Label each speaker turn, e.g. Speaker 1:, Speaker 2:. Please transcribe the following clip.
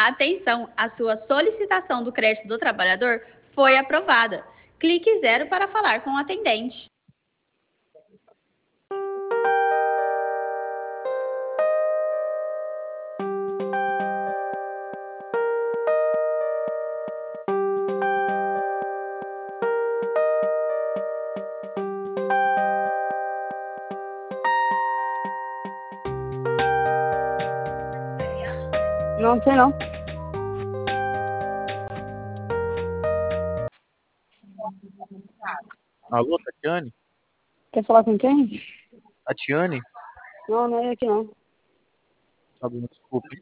Speaker 1: Atenção, a sua solicitação do crédito do trabalhador foi aprovada. Clique 0 para falar com o atendente.
Speaker 2: Não sei não.
Speaker 3: Alô, Tatiane?
Speaker 2: Quer falar com quem?
Speaker 3: Tatiane?
Speaker 2: Não, não é aqui não.
Speaker 3: Tá bom, desculpe.